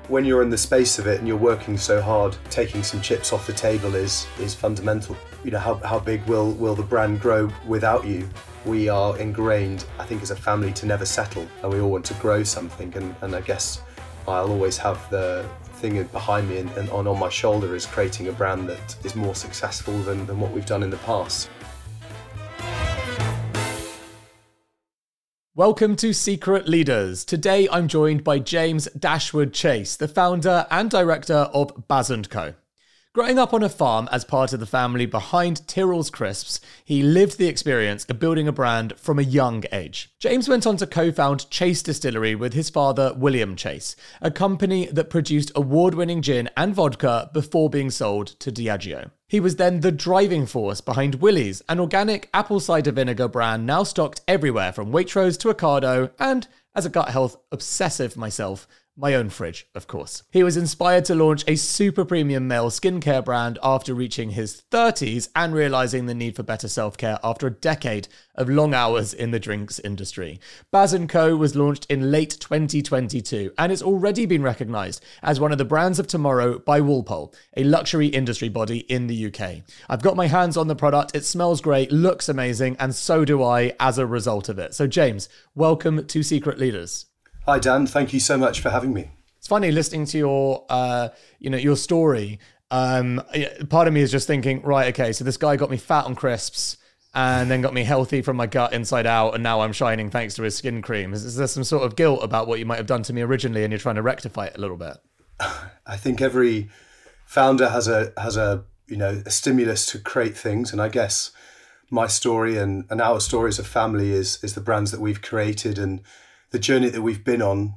when you're in the space of it and you're working so hard, taking some chips off the table is fundamental. You know, how big will the brand grow without you? We are ingrained, I think, as a family to never settle, and we all want to grow something, and I guess I'll always have the thing behind me and on my shoulder is creating a brand that is more successful than what we've done in the past. Welcome to Secret Leaders. Today I'm joined by James Dashwood Chase, the founder and director of Baz & Co. Growing up on a farm as part of the family behind Tyrrell's Crisps, he lived the experience of building a brand from a young age. James went on to co-found Chase Distillery with his father, William Chase, a company that produced award-winning gin and vodka before being sold to Diageo. He was then the driving force behind Willie's, an organic apple cider vinegar brand now stocked everywhere from Waitrose to Ocado, and, as a gut health obsessive myself, my own fridge, of course. He was inspired to launch a super premium male skincare brand after reaching his 30s and realizing the need for better self-care after a decade of long hours in the drinks industry. Baz & Co was launched in late 2022 and it's already been recognized as one of the brands of tomorrow by Walpole, a luxury industry body in the UK. I've got my hands on the product, it smells great, looks amazing, and so do I as a result of it. So James, welcome to Secret Leaders. Hi Dan, thank you so much for having me. It's funny listening to your story. Part of me is just thinking, right, okay, so this guy got me fat on crisps and then got me healthy from my gut inside out, and now I'm shining thanks to his skin cream. Is there some sort of guilt about what you might have done to me originally, and you're trying to rectify it a little bit? I think every founder has a stimulus to create things, and I guess my story and our story as a family is the brands that we've created and the journey that we've been on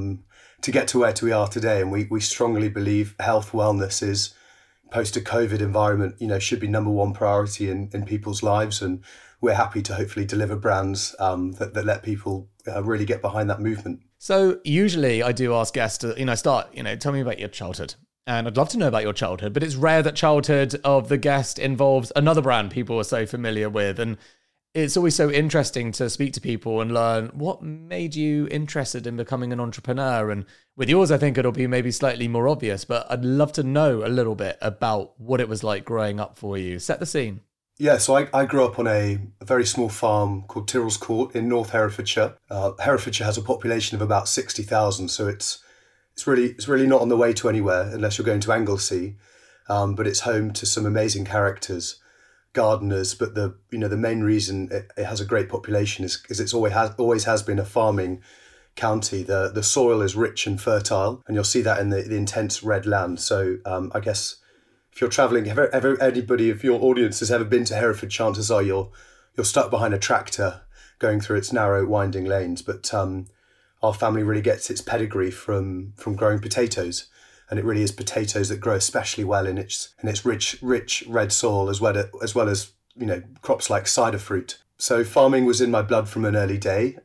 to get to where we are today. And we strongly believe health, wellness is post a COVID environment, should be number one priority in people's lives. And we're happy to hopefully deliver brands that let people really get behind that movement. So usually I do ask guests to, tell me about your childhood. And I'd love to know about your childhood, but it's rare that childhood of the guest involves another brand people are so familiar with. And it's always so interesting to speak to people and learn what made you interested in becoming an entrepreneur. And with yours, I think it'll be maybe slightly more obvious, but I'd love to know a little bit about what it was like growing up for you. Set the scene. Yeah, so I grew up on a very small farm called Tyrrell's Court in North Herefordshire. Herefordshire has a population of about 60,000, so it's really not on the way to anywhere unless you're going to Anglesey, but it's home to some amazing characters. Gardeners, but the main reason it has a great population is it's always has been a farming county. The soil is rich and fertile, and you'll see that in the intense red land. So I guess if you're travelling, anybody of your audience has ever been to Hereford, chances are you're stuck behind a tractor going through its narrow, winding lanes. But our family really gets its pedigree from growing potatoes. And it really is potatoes that grow especially well in its rich red soil, as well as crops like cider fruit. So farming was in my blood from an early day.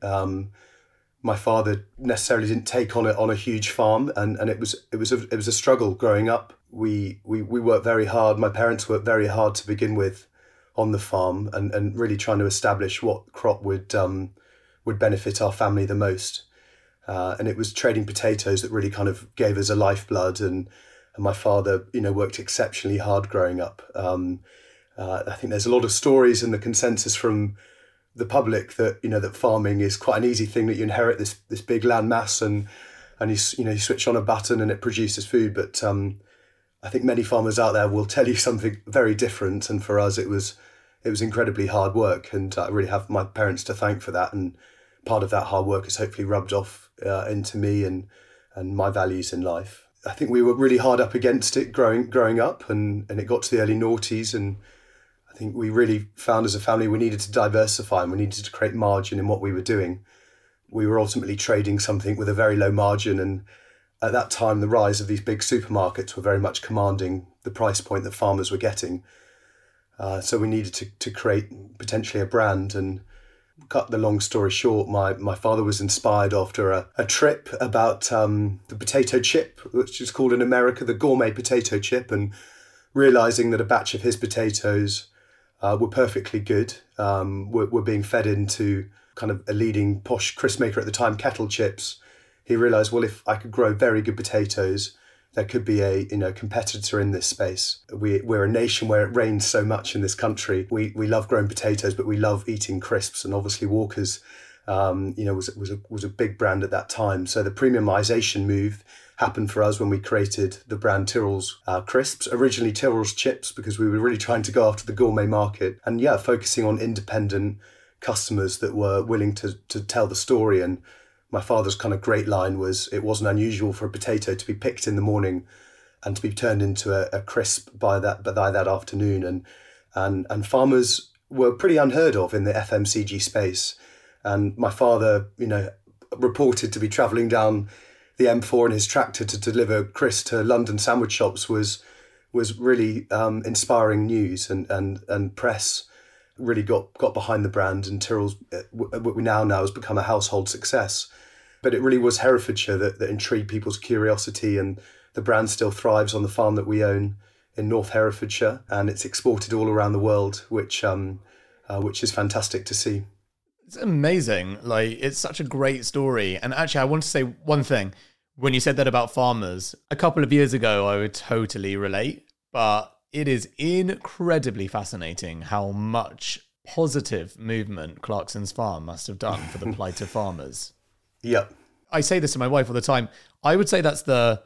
My father necessarily didn't take on a huge farm, and it was a struggle growing up. We worked very hard. My parents worked very hard to begin with on the farm, and really trying to establish what crop would benefit our family the most. And it was trading potatoes that really kind of gave us a lifeblood. And my father, worked exceptionally hard growing up. I think there's a lot of stories and the consensus from the public that, that farming is quite an easy thing, that you inherit this big land mass and you switch on a button and it produces food. But I think many farmers out there will tell you something very different. And for us, it was incredibly hard work. And I really have my parents to thank for that. And part of that hard work has hopefully rubbed off into me and my values in life. I think we were really hard up against it growing up, and it got to the early noughties, and I think we really found as a family we needed to diversify and we needed to create margin in what we were doing. We were ultimately trading something with a very low margin, and at that time the rise of these big supermarkets were very much commanding the price point that farmers were getting. So we needed to create potentially a brand. And cut the long story short, my father was inspired after a trip about the potato chip, which is called in America the gourmet potato chip, and realising that a batch of his potatoes were perfectly good, were being fed into kind of a leading posh crisp maker at the time, Kettle Chips, he realised, well, if I could grow very good potatoes, there could be a competitor in this space. We're a nation where it rains so much in this country. We love growing potatoes, but we love eating crisps, and obviously Walker's was a big brand at that time. So the premiumization move happened for us when we created the brand Tyrrell's crisps, originally Tyrrell's chips, because we were really trying to go after the gourmet market and focusing on independent customers that were willing to tell the story. And my father's kind of great line was, it wasn't unusual for a potato to be picked in the morning and to be turned into a crisp by that afternoon. And farmers were pretty unheard of in the FMCG space. And my father, reported to be travelling down the M4 in his tractor to deliver crisps to London sandwich shops was really inspiring news, and press really got behind the brand, and Tyrrell's what we now know has become a household success. But it really was Herefordshire that intrigued people's curiosity, and the brand still thrives on the farm that we own in North Herefordshire, and it's exported all around the world, which is fantastic to see. It's amazing. Like, it's such a great story. And actually, I want to say one thing. When you said that about farmers, a couple of years ago, I would totally relate, but it is incredibly fascinating how much positive movement Clarkson's Farm must have done for the plight of farmers. Yep. I say this to my wife all the time. I would say that's the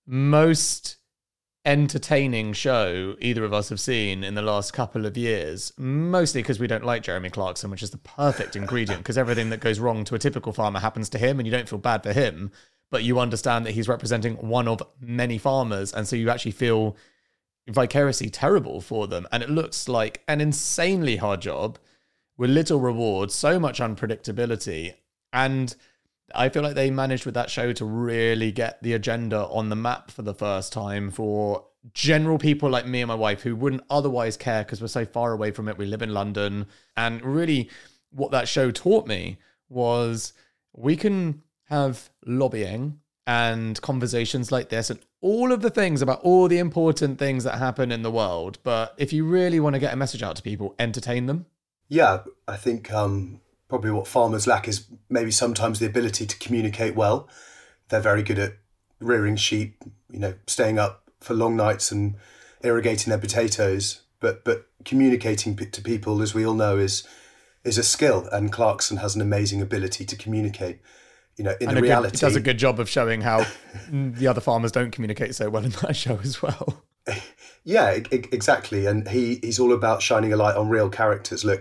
most entertaining show either of us have seen in the last couple of years, mostly because we don't like Jeremy Clarkson, which is the perfect ingredient, because everything that goes wrong to a typical farmer happens to him, and you don't feel bad for him, but you understand that he's representing one of many farmers, and so you actually feel vicariously terrible for them. And it looks like an insanely hard job with little reward, so much unpredictability, and I feel like they managed with that show to really get the agenda on the map for the first time for general people like me and my wife who wouldn't otherwise care because we're so far away from it. We live in London. And really what that show taught me was we can have lobbying and conversations like this and all of the things about all the important things that happen in the world. But if you really want to get a message out to people, entertain them. Yeah, I think probably what farmers lack is maybe sometimes the ability to communicate well. They're very good at rearing sheep, staying up for long nights and irrigating their potatoes. But communicating to people, as we all know, is a skill. And Clarkson has an amazing ability to communicate. Reality, it does a good job of showing how the other farmers don't communicate so well in that show as well. Yeah, exactly. And he's all about shining a light on real characters. Look,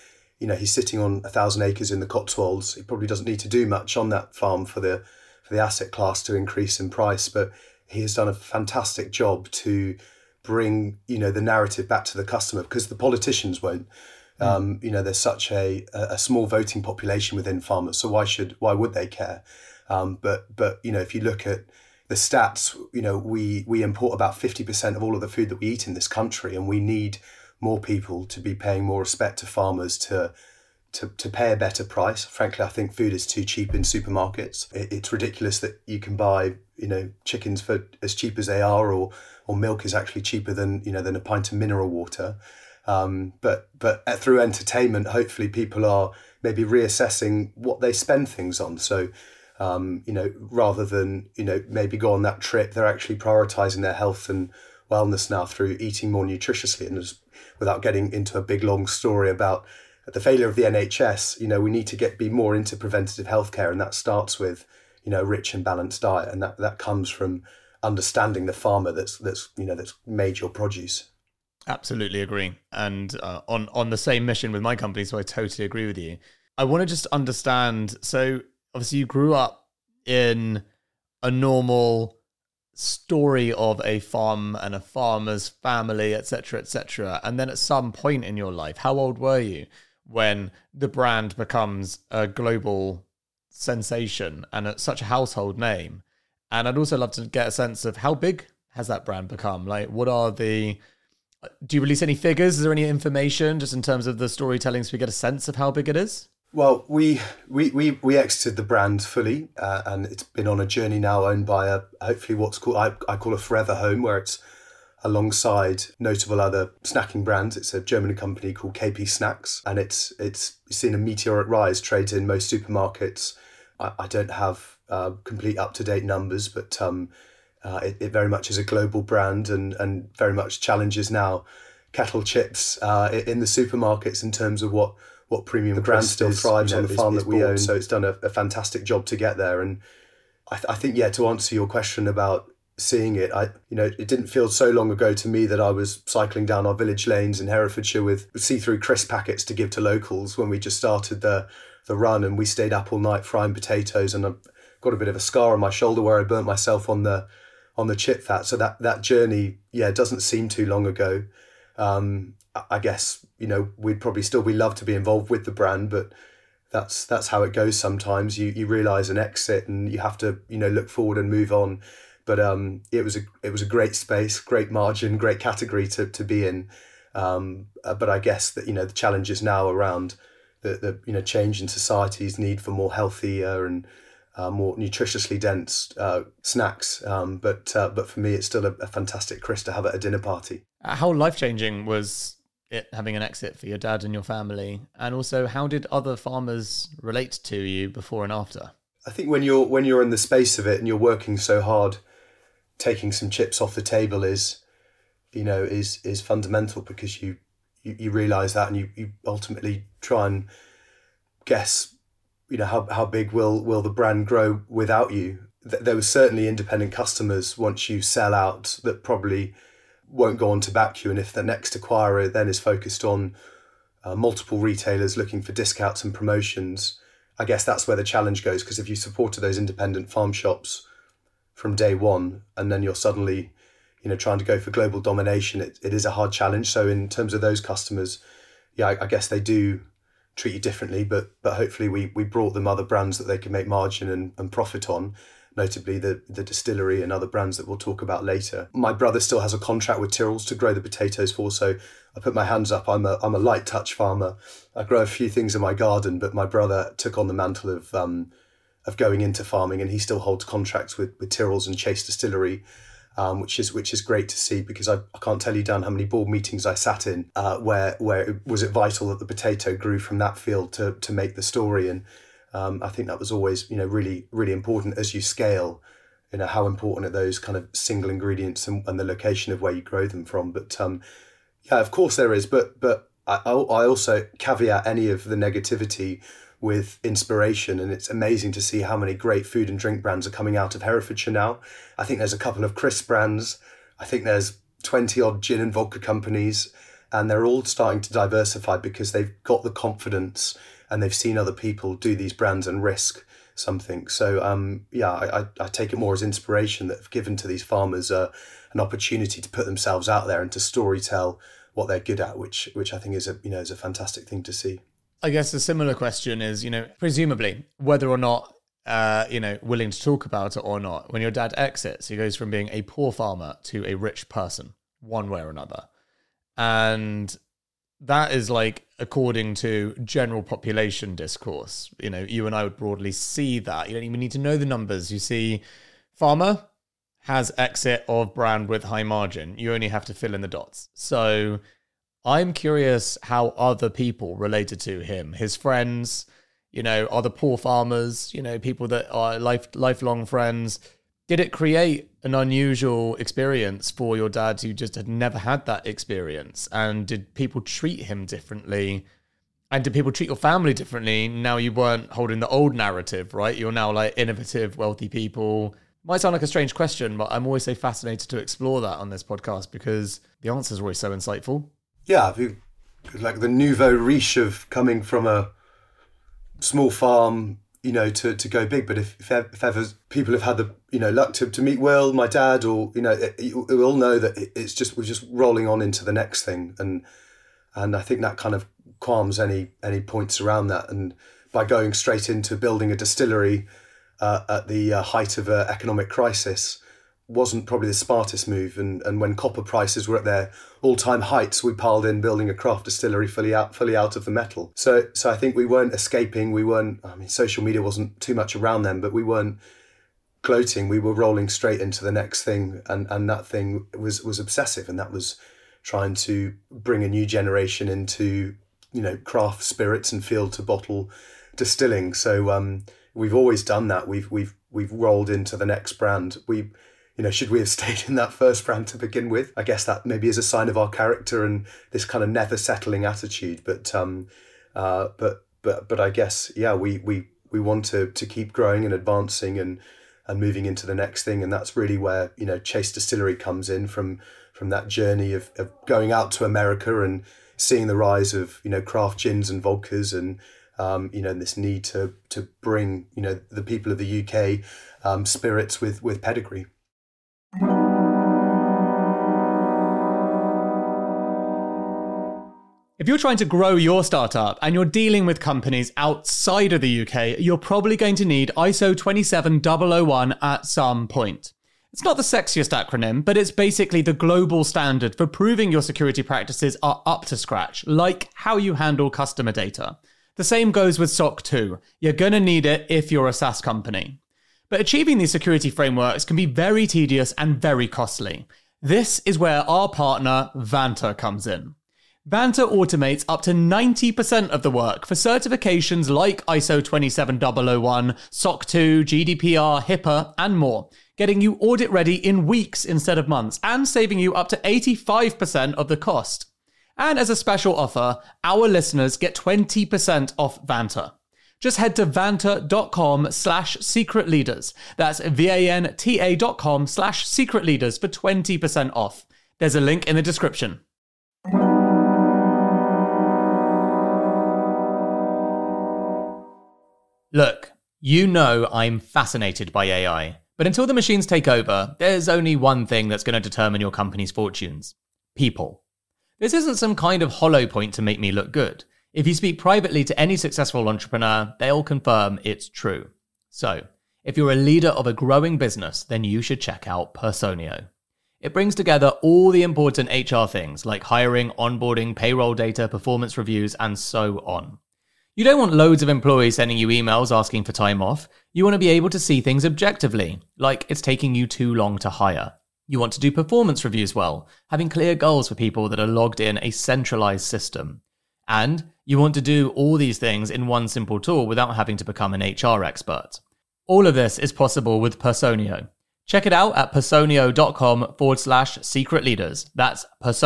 he's sitting on 1,000 acres in the Cotswolds. He probably doesn't need to do much on that farm for the asset class to increase in price, but he has done a fantastic job to bring the narrative back to the customer, because the politicians won't. There's such a small voting population within farmers, so why would they care? But if you look at the stats, we import about 50% of all of the food that we eat in this country, and we need more people to be paying more respect to farmers, to pay a better price. Frankly, I think food is too cheap in supermarkets. It's ridiculous that you can buy, chickens for as cheap as they are, or milk is actually cheaper than a pint of mineral water. But through entertainment, hopefully people are maybe reassessing what they spend things on. So, rather than, maybe go on that trip, they're actually prioritizing their health and wellness now through eating more nutritiously. And without getting into a big long story about the failure of the NHS, we need to be more into preventative healthcare, and that starts with a rich and balanced diet, and that comes from understanding the farmer that's made your produce. Absolutely agree, and on the same mission with my company, so I totally agree with you. I want to just understand. So obviously, you grew up in a normal story of a farm and a farmer's family, etc., etc. And then at some point in your life, how old were you when the brand becomes a global sensation and it's such a household name? And I'd also love to get a sense of how big has that brand become? Like, do you release any figures? Is there any information just in terms of the storytelling so we get a sense of how big it is? Well, we exited the brand fully, and it's been on a journey now, owned by hopefully what's called I call a forever home, where it's alongside notable other snacking brands. It's a German company called KP Snacks, and it's seen a meteoric rise, trades in most supermarkets. I don't have complete up-to-date numbers, but it very much is a global brand and very much challenges now kettle chips in the supermarkets in terms of what premium the brand still thrives on the farm that we own. So it's done a fantastic job to get there. And I think, to answer your question about seeing it, it didn't feel so long ago to me that I was cycling down our village lanes in Herefordshire with see-through crisp packets to give to locals when we just started the run, and we stayed up all night frying potatoes, and I've got a bit of a scar on my shoulder where I burnt myself on the chip fat. So that journey, doesn't seem too long ago. I guess, we'd probably still be love to be involved with the brand, but that's how it goes sometimes. You realise an exit and you have to, look forward and move on. But it was a great space, great margin, great category to be in. But I guess that, the challenge is now around the change in society's need for more healthier and more nutritiously dense snacks. But for me, it's still a fantastic crisp to have at a dinner party. How life-changing was it having an exit for your dad and your family? And also, how did other farmers relate to you before and after? I think when you're in the space of it and you're working so hard, taking some chips off the table is fundamental, because you realise that, and you ultimately try and guess, how big will the brand grow without you. There were certainly independent customers once you sell out that probably won't go on to back you, and if the next acquirer then is focused on multiple retailers looking for discounts and promotions, I guess that's where the challenge goes, because if you supported those independent farm shops from day one and then you're suddenly trying to go for global domination, it is a hard challenge. So in terms of those customers, I guess they do treat you differently, but hopefully we brought them other brands that they can make margin and profit on, notably the distillery and other brands that we'll talk about later. My brother still has a contract with Tyrrell's to grow the potatoes for, so I put my hands up. I'm a light touch farmer. I grow a few things in my garden, but my brother took on the mantle of going into farming, and he still holds contracts with Tyrrell's and Chase Distillery, which is great to see, because I can't tell you, Dan, how many board meetings I sat in where it was vital that the potato grew from that field to make the story. And I think that was always, really, really important as you scale, how important are those kind of single ingredients and the location of where you grow them from. But of course there is. But I also caveat any of the negativity with inspiration. And it's amazing to see how many great food and drink brands are coming out of Herefordshire now. I think there's a couple of crisp brands. I think there's 20 odd gin and vodka companies, and they're all starting to diversify because they've got the confidence and they've seen other people do these brands and risk something. So I take it more as inspiration that have given to these farmers an opportunity to put themselves out there and to storytell what they're good at, which I think is a fantastic thing to see. I guess a similar question is, presumably whether or not willing to talk about it or not. When your dad exits, he goes from being a poor farmer to a rich person, one way or another, and that is according to general population discourse. You and I would broadly see that. You don't even need to know the numbers. You see, farmer has exit of brand with high margin. You only have to fill in the dots. So I'm curious how other people related to him, his friends, other poor farmers, people that are lifelong friends. Did it create an unusual experience for your dad who just had never had that experience? And did people treat him differently? And did people treat your family differently? Now you weren't holding the old narrative, right? You're now innovative, wealthy people. Might sound like a strange question, but I'm always so fascinated to explore that on this podcast because the answers are always so insightful. Yeah, like the nouveau riche of coming from a small farm, to go big. But if ever people have had the luck to meet Will, my dad, or you all know that we're just rolling on into the next thing, and I think that kind of calms any points around that. And by going straight into building a distillery at the height of an economic crisis wasn't probably the smartest move. And when copper prices were at their all-time heights, we piled in building a craft distillery fully out of the metal. So I think we weren't escaping. Social media wasn't too much around then, but we weren't gloating. We were rolling straight into the next thing, and that thing was obsessive, and that was trying to bring a new generation into craft spirits and field to bottle distilling. So we've always done that. We've rolled into the next brand. Should we have stayed in that first brand to begin with? I guess that maybe is a sign of our character and this kind of never settling attitude. But I guess, yeah, we want to keep growing and advancing and moving into the next thing. And that's really where, Chase Distillery comes in from that journey of going out to America and seeing the rise of, craft gins and vodkas and, this need to bring, the people of the UK spirits with pedigree. If you're trying to grow your startup and you're dealing with companies outside of the UK, you're probably going to need ISO 27001 at some point. It's not the sexiest acronym, but it's basically the global standard for proving your security practices are up to scratch, like how you handle customer data. The same goes with SOC 2. You're going to need it if you're a SaaS company. But achieving these security frameworks can be very tedious and very costly. This is where our partner, Vanta, comes in. Vanta automates up to 90% of the work for certifications like ISO 27001, SOC 2, GDPR, HIPAA, and more, getting you audit ready in weeks instead of months, and saving you up to 85% of the cost. And as a special offer, our listeners get 20% off Vanta. Just head to vanta.com/secretleaders. That's VANTA.com/secretleaders for 20% off. There's a link in the description. Look, I'm fascinated by AI, but until the machines take over, there's only one thing that's going to determine your company's fortunes: people. This isn't some kind of hollow point to make me look good. If you speak privately to any successful entrepreneur, they'll confirm it's true. So, if you're a leader of a growing business, then you should check out Personio. It brings together all the important HR things like hiring, onboarding, payroll data, performance reviews, and so on. You don't want loads of employees sending you emails asking for time off. You want to be able to see things objectively, like it's taking you too long to hire. You want to do performance reviews well, having clear goals for people that are logged in a centralized system. And you want to do all these things in one simple tool without having to become an HR expert. All of this is possible with Personio. Check it out at personio.com/secretleaders. That's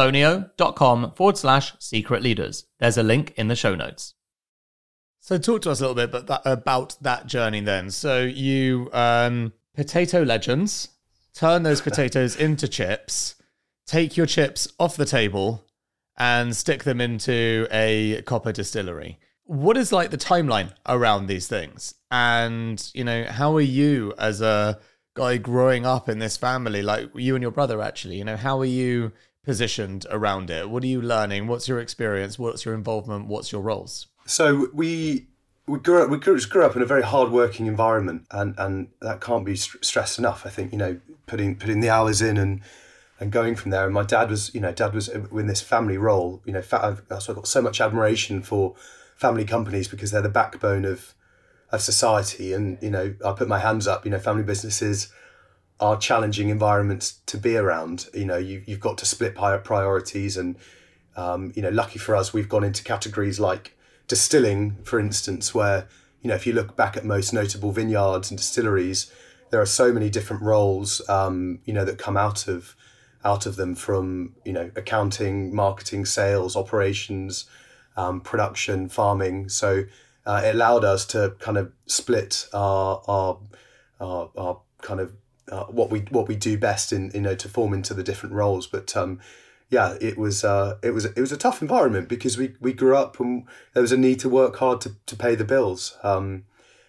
personio.com/secretleaders. There's a link in the show notes. So talk to us a little bit about that journey then. So you, potato legends, turn those potatoes into chips, take your chips off the table and stick them into a copper distillery. What is like the timeline around these things? And, how are you as a guy growing up in this family, like you and your brother actually, how are you positioned around it? What are you learning? What's your experience? What's your involvement? What's your roles? So we grew up in a very hard-working environment, and that can't be stressed enough. I think putting the hours in and going from there. And my dad was in this family role. I've got so much admiration for family companies because they're the backbone of society. And I put my hands up. Family businesses are challenging environments to be around. You've got to split priorities, and lucky for us, we've gone into categories like distilling, for instance, where if you look back at most notable vineyards and distilleries, there are so many different roles that come out of them, from accounting, marketing, sales, operations, production, farming. So it allowed us to kind of split our kind of what we do best in to form into the different roles. But it was a tough environment because we grew up and there was a need to work hard to pay the bills. And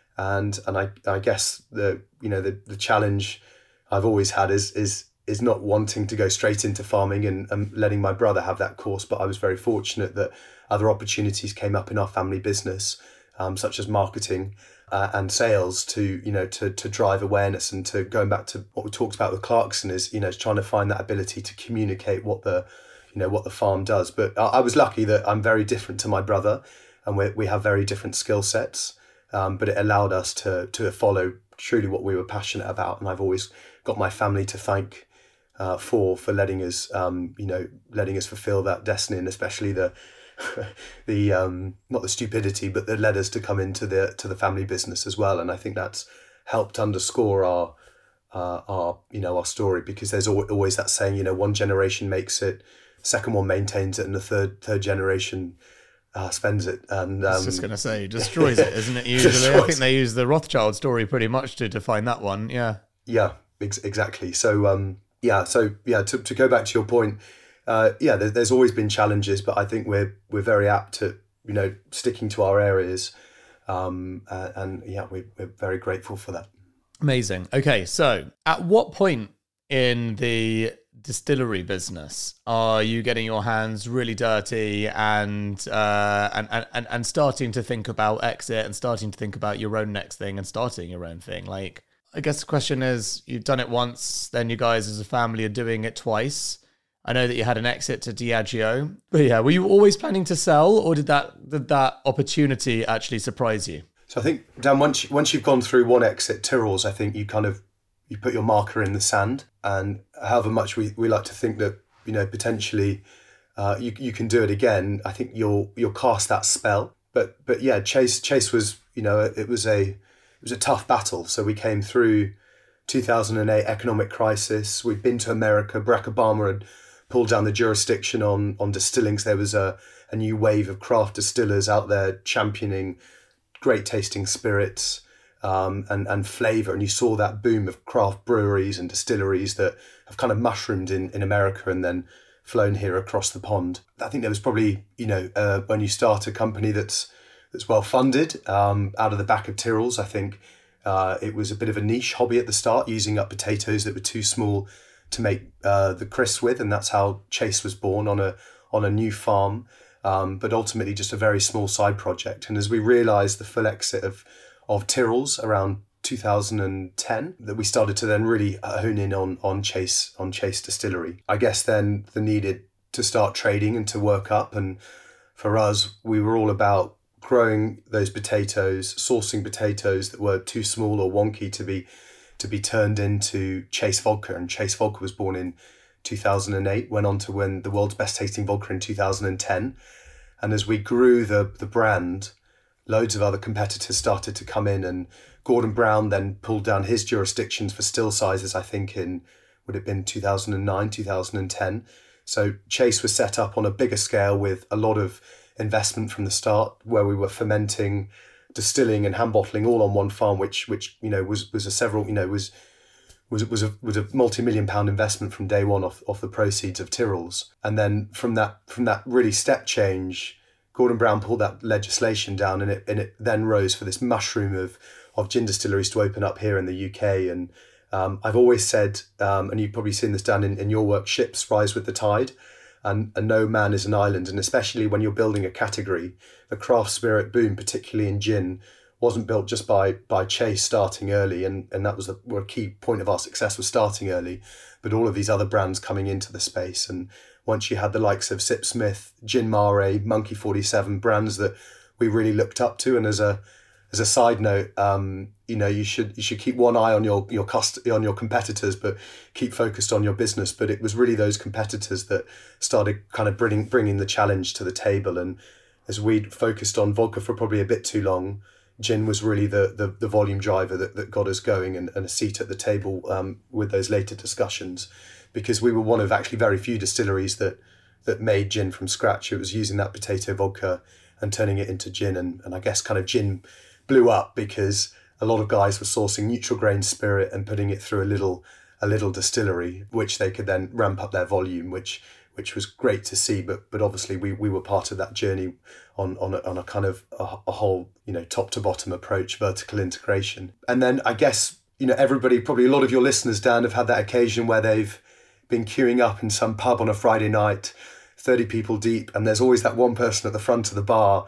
I guess the challenge I've always had is not wanting to go straight into farming and letting my brother have that course. But I was very fortunate that other opportunities came up in our family business, such as marketing and sales, to drive awareness, and to going back to what we talked about with Clarkson is trying to find that ability to communicate what the farm does. But I was lucky that I'm very different to my brother, and we have very different skill sets. But it allowed us to follow truly what we were passionate about, and I've always got my family to thank for letting us fulfill that destiny, and especially the the not the stupidity, but that led us to come into the family business as well. And I think that's helped underscore our story, because there's always that saying, one generation makes it, second one maintains it, and the third generation spends it. And I was just going to say, destroys it, isn't it? Usually, I think they use the Rothschild story pretty much to define that one. Yeah. Yeah, exactly. So to go back to your point, there's always been challenges, but I think we're very apt at sticking to our areas, and we're very grateful for that. Amazing. Okay, so at what point in the distillery business are you getting your hands really dirty and starting to think about exit and starting to think about your own next thing and starting your own thing? Like, I guess the question is, you've done it once, then you guys as a family are doing it twice. I know that you had an exit to Diageo, but yeah, were you always planning to sell, or did that opportunity actually surprise you? So I think, Dan, once you've gone through one exit, Tyrrell's, I think you put your marker in the sand, and however much we like to think that potentially you can do it again, I think you'll cast that spell. But yeah, Chase was it was a tough battle. So we came through 2008 economic crisis. We'd been to America. Barack Obama had pulled down the jurisdiction on distilling. So there was a new wave of craft distillers out there championing great tasting spirits and flavour. And you saw that boom of craft breweries and distilleries that have kind of mushroomed in America and then flown here across the pond. I think there was probably, when you start a company that's well funded, out of the back of Tyrrell's, I think it was a bit of a niche hobby at the start, using up potatoes that were too small to make the crisps with, and that's how Chase was born on a new farm, but ultimately just a very small side project. And as we realised the full exit of Tyrrell's around 2010, that we started to then really hone in on Chase Distillery. I guess then the needed to start trading and to work up, and for us, we were all about growing those potatoes, sourcing potatoes that were too small or wonky to be turned into Chase Vodka. And Chase Vodka was born in 2008, went on to win the world's best tasting vodka in 2010. And as we grew the brand, loads of other competitors started to come in, and Gordon Brown then pulled down his jurisdictions for still sizes, I think would have been 2009, 2010. So Chase was set up on a bigger scale with a lot of investment from the start, where we were fermenting, distilling and hand bottling all on one farm, which was a multi-million pound investment from day one off the proceeds of Tyrrell's. And then from that really step change, Gordon Brown pulled that legislation down, and it then rose for this mushroom of gin distilleries to open up here in the UK. And I've always said, and you've probably seen this down in your work, ships rise with the tide. And no man is an island. And especially when you're building a category, the craft spirit boom, particularly in gin, wasn't built just by Chase starting early. And that was a key point of our success, was starting early. But all of these other brands coming into the space. And once you had the likes of Sipsmith, Gin Mare, Monkey 47, brands that we really looked up to. And as a side note, you should keep one eye on your competitors, but keep focused on your business. But it was really those competitors that started kind of bringing the challenge to the table. And as we'd focused on vodka for probably a bit too long, gin was really the volume driver that got us going, and a seat at the table with those later discussions, because we were one of actually very few distilleries that made gin from scratch. It was using that potato vodka and turning it into gin, and I guess kind of gin blew up because a lot of guys were sourcing neutral grain spirit and putting it through a little distillery, which they could then ramp up their volume, which was great to see. But obviously we were part of that journey on a kind of a whole, top to bottom approach, vertical integration. And then I guess, everybody, probably a lot of your listeners, Dan, have had that occasion where they've been queuing up in some pub on a Friday night, 30 people deep, and there's always that one person at the front of the bar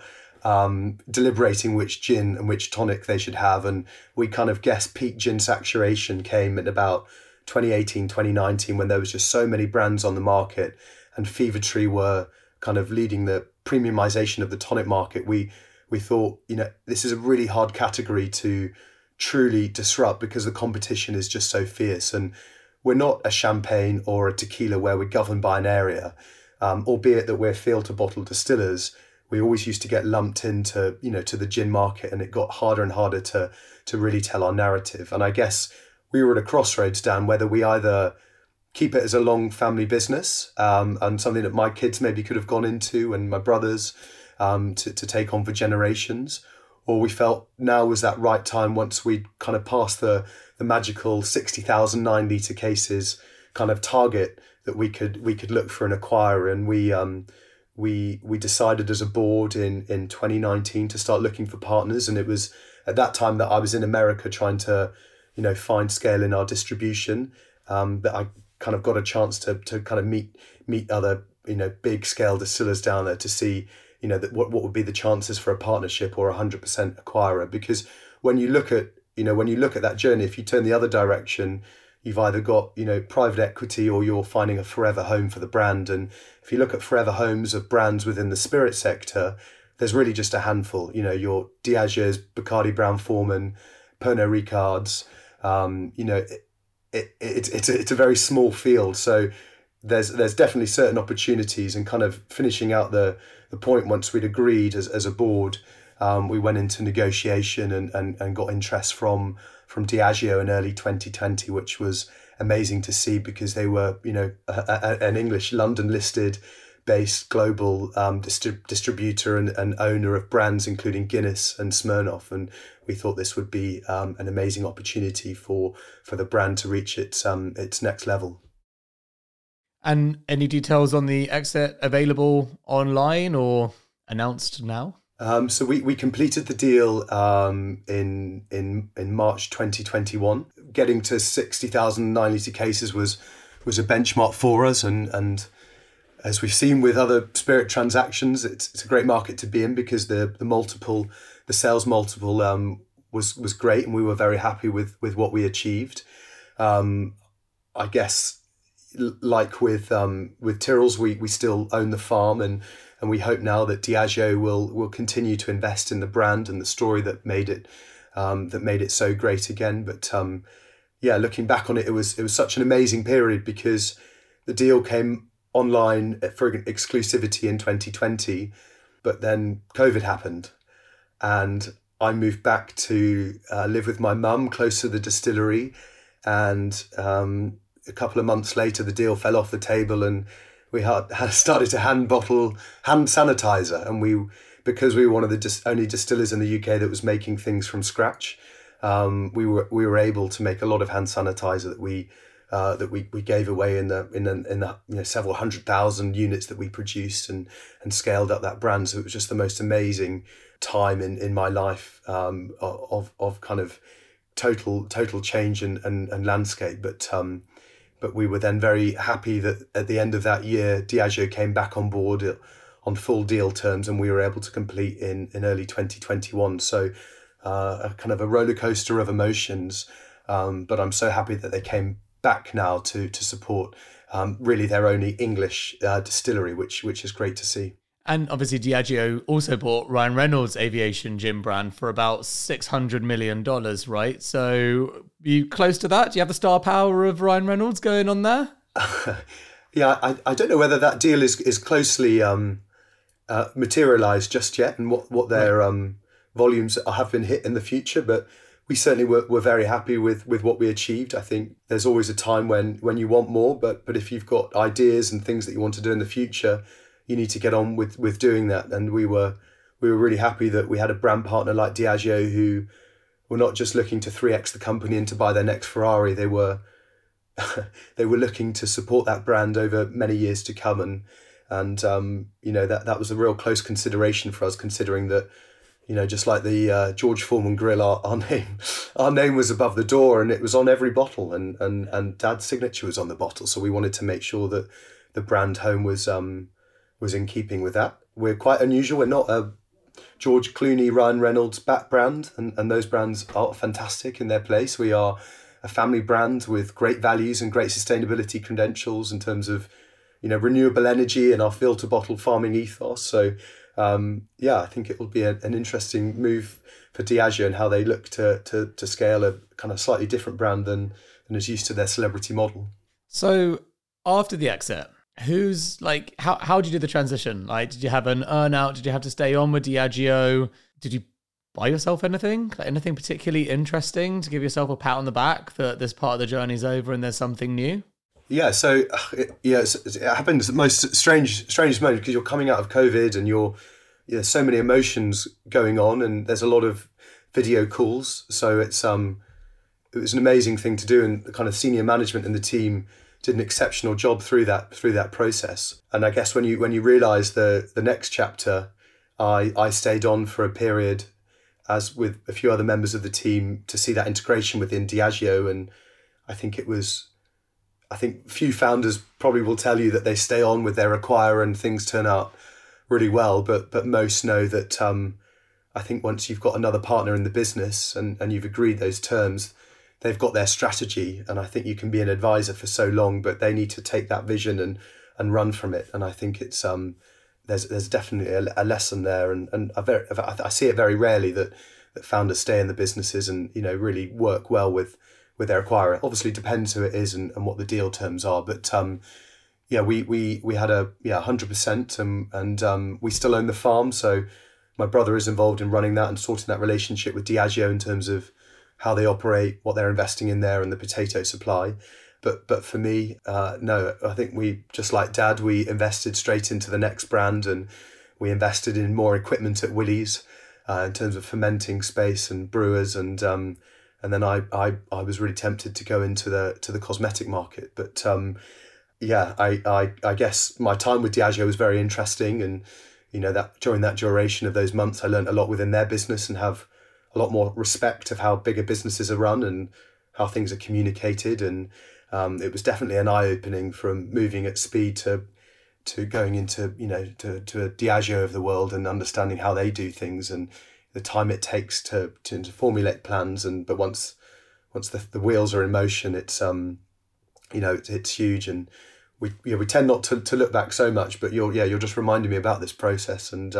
deliberating which gin and which tonic they should have. And we kind of guess peak gin saturation came at about 2018, 2019, when there was just so many brands on the market, and Fever Tree were kind of leading the premiumization of the tonic market. We thought, this is a really hard category to truly disrupt, because the competition is just so fierce. And we're not a champagne or a tequila where we're governed by an area. albeit that we're field to bottle distillers. We always used to get lumped into, to the gin market, and it got harder and harder to really tell our narrative. And I guess we were at a crossroads, Dan, whether we either keep it as a long family business, and something that my kids maybe could have gone into and my brothers, to take on for generations, or we felt now was that right time once we'd kind of passed the magical 60,000 9-litre cases kind of target that we could look for an acquirer. And we decided as a board in 2019 to start looking for partners. And it was at that time that I was in America trying to, find scale in our distribution, that I kind of got a chance to kind of meet other, big scale distillers down there to see, that what would be the chances for a partnership or 100% acquirer. Because when you look at that journey, if you turn the other direction, you've either got, private equity, or you're finding a forever home for the brand. And if you look at forever homes of brands within the spirit sector, there's really just a handful. Your Diageo's, Bacardi Brown-Forman, Pernod Ricard's. It's a very small field. So there's definitely certain opportunities, and kind of finishing out the point once we'd agreed as a board. We went into negotiation and got interest from Diageo in early 2020, which was amazing to see, because they were, an English London listed based global distributor and owner of brands including Guinness and Smirnoff. And we thought this would be an amazing opportunity for the brand to reach its next level. And any details on the exit available online or announced now? So we completed the deal in March 2021. Getting to 60,000 9-litre cases was a benchmark for us, and as we've seen with other spirit transactions, it's a great market to be in, because the sales multiple was great, and we were very happy with what we achieved. I guess like with Tyrrell's, we still own the farm, and we hope now that Diageo will continue to invest in the brand and the story that made it so great again. But looking back on it, it was such an amazing period, because the deal came online for exclusivity in 2020, but then COVID happened, and I moved back to live with my mum close to the distillery, and a couple of months later the deal fell off the table, and we had started to hand sanitizer, and because we were one of the only distillers in the UK that was making things from scratch, we were able to make a lot of hand sanitizer that we gave away in the several 100,000 units that we produced, and scaled up that brand. So it was just the most amazing time in my life, of kind of total change and landscape. But we were then very happy that at the end of that year, Diageo came back on board on full deal terms, and we were able to complete in early 2021. So a kind of a roller coaster of emotions, but I'm so happy that they came back now to support really their only English distillery, which is great to see. And obviously Diageo also bought Ryan Reynolds' aviation gin brand for about $600 million, right? So you close to that? Do you have the star power of Ryan Reynolds going on there? Yeah, I don't know whether that deal is closely materialised just yet, and what their volumes have been hit in the future, but we certainly were very happy with what we achieved. I think there's always a time when you want more, but if you've got ideas and things that you want to do in the future, you need to get on with doing that. And we were really happy that we had a brand partner like Diageo, who were not just looking to 3x the company and to buy their next Ferrari. They were looking to support that brand over many years to come, and that was a real close consideration for us, considering that, just like the George Foreman grill, our name was above the door, and it was on every bottle, and Dad's signature was on the bottle. So we wanted to make sure that the brand home was in keeping with that. We're quite unusual. We're not a George Clooney, Ryan Reynolds back brand, and those brands are fantastic in their place. We are a family brand with great values and great sustainability credentials in terms of, renewable energy and our field to bottle farming ethos. So I think it will be an interesting move for Diageo and how they look to scale a kind of slightly different brand than is used to their celebrity model. So after the exit, Who's like, how did you do the transition? Like, did you have an earn out? Did you have to stay on with Diageo? Did you buy yourself anything? Like anything particularly interesting to give yourself a pat on the back that this part of the journey's over and there's something new? Yeah, so it happens the most strange moment because you're coming out of COVID and so many emotions going on, and there's a lot of video calls. So it was an amazing thing to do, and the kind of senior management and the team did an exceptional job through that process. And I guess when you realise the next chapter, I stayed on for a period, as with a few other members of the team, to see that integration within Diageo. And I think few founders probably will tell you that they stay on with their acquirer and things turn out really well, but most know that I think once you've got another partner in the business and you've agreed those terms, they've got their strategy. And I think you can be an advisor for so long, but they need to take that vision and run from it. And I think it's there's definitely a lesson there, and I see it very rarely that founders stay in the businesses and really work well with their acquirer. It obviously depends who it is and what the deal terms are, but we had 100%, and we still own the farm. So my brother is involved in running that and sorting that relationship with Diageo in terms of how they operate, what they're investing in there, and the potato supply. But for me, no, I think we, just like Dad, we invested straight into the next brand, and we invested in more equipment at Willys in terms of fermenting space and brewers, and then I was really tempted to go into the cosmetic market. But I guess my time with Diageo was very interesting, and that during that duration of those months, I learned a lot within their business and have a lot more respect of how bigger businesses are run and how things are communicated. And it was definitely an eye-opening from moving at speed to going into to a Diageo of the world and understanding how they do things and the time it takes to formulate plans. But once the wheels are in motion, it's it's huge. And we tend not to look back so much, but you're just reminding me about this process, and